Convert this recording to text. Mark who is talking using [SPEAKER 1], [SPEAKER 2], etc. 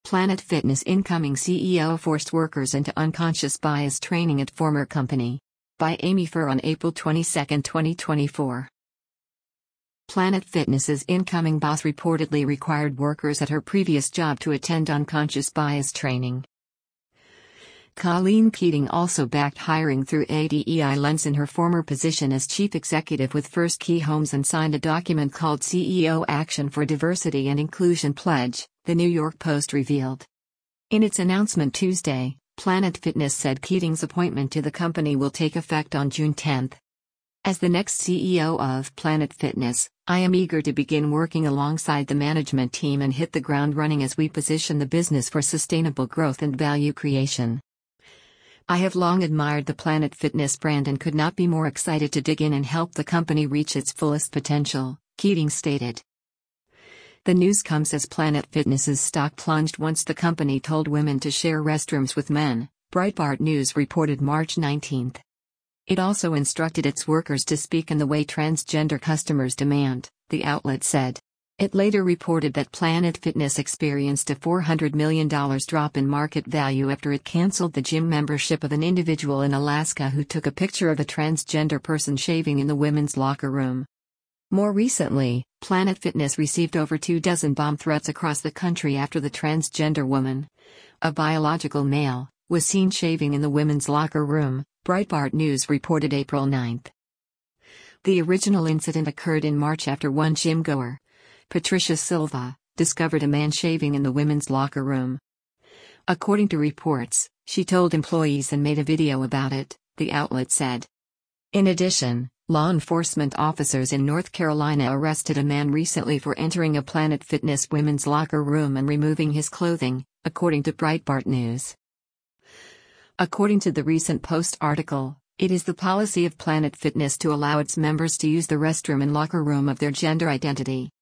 [SPEAKER 1] Planet Fitness incoming CEO forced workers into unconscious bias training at former company. By Amy Furr on April 22, 2024. Planet Fitness's incoming boss reportedly required workers at her previous job to attend unconscious bias training. Colleen Keating also backed hiring through ADEI Lens in her former position as chief executive with First Key Homes and signed a document called CEO Action for Diversity and Inclusion Pledge, the New York Post revealed. In its announcement Tuesday, Planet Fitness said Keating's appointment to the company will take effect on June 10. As the next CEO of Planet Fitness, I am eager to begin working alongside the management team and hit the ground running as we position the business for sustainable growth and value creation. I have long admired the Planet Fitness brand and could not be more excited to dig in and help the company reach its fullest potential, Keating stated. The news comes as Planet Fitness's stock plunged once the company told women to share restrooms with men, Breitbart News reported March 19. It also instructed its workers to speak in the way transgender customers demand, the outlet said. It later reported that Planet Fitness experienced a $400 million drop in market value after it canceled the gym membership of an individual in Alaska who took a picture of a transgender person shaving in the women's locker room. More recently, Planet Fitness received over 24 bomb threats across the country after the transgender woman, a biological male, was seen shaving in the women's locker room, Breitbart News reported April 9. The original incident occurred in March after one gym goer, Patricia Silva, discovered a man shaving in the women's locker room. According to reports, she told employees and made a video about it, the outlet said. In addition, law enforcement officers in North Carolina arrested a man recently for entering a Planet Fitness women's locker room and removing his clothing, according to Breitbart News. According to the recent Post article, it is the policy of Planet Fitness to allow its members to use the restroom and locker room of their gender identity.